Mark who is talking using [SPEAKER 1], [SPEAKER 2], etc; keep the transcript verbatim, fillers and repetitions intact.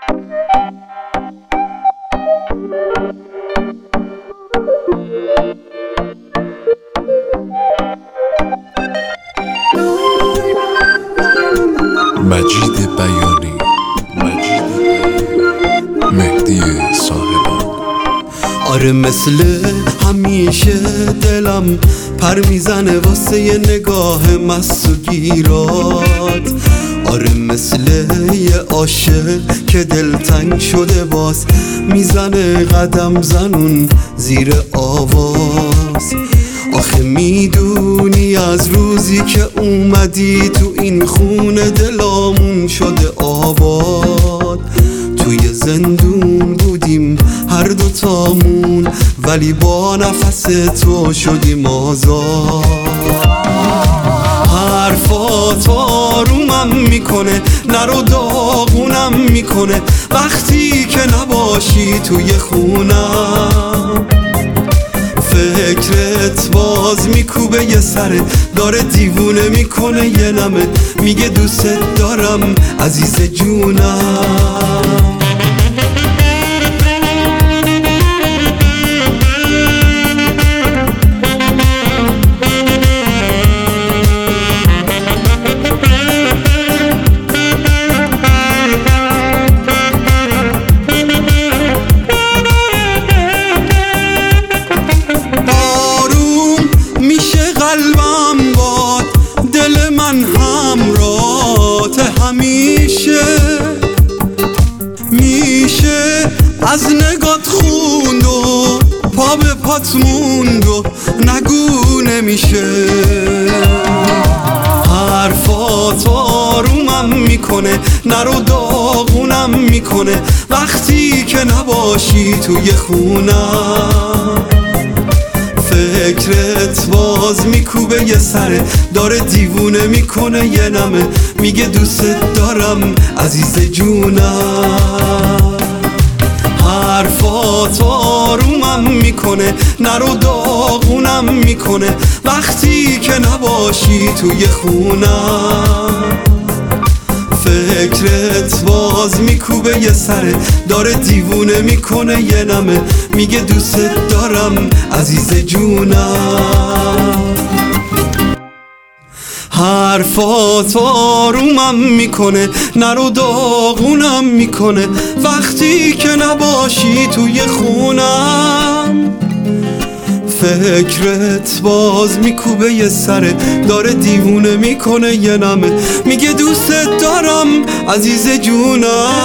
[SPEAKER 1] مجید بیانی، مجید مهدی صاحبان.
[SPEAKER 2] آره مثل همیشه دلم پر میزنه واسه یه نگاه مست و گیرات. آره مثل یه عاشق که دلتنگ شده باز میزنه قدم زنون زیر آواز. آخه میدونی از روزی که اومدی تو این خونه دلامون شده آباد. توی زندون بودیم هر دوتامون ولی با نفس تو شدیم آزاد. حرفات آرومم میکنه نرو داغونم میکنه وقتی که نباشی توی خونم. فکرت باز میکوبه یه سره داره دیوونه میکنه یه نمه میگه دوست دارم عزیز جونم. قلبم باد دل من همراهت همیشه میشه از نگات خوند و پا به پات موند و نگو نمیشه. حرفات آرومم میکنه نرو داغونم میکنه وقتی که نباشی توی خونم. فکرت باز میکوبه یه سره داره دیوونه میکنه یه نمه میگه دوست دارم عزیز جونم. حرفات آرومم میکنه نرو داغونم میکنه وقتی که نباشی توی خونم. فکرت باز میکوبه یه سره داره دیوونه میکنه یه نمه میگه دوست دارم عزیز جونم. حرفات آرومم میکنه نرو داغونم میکنه وقتی که نباشی توی خونم. فکرت باز میکوبه یه سره داره دیوونه میکنه یه نمه میگه دوست دارم عزیز جونم.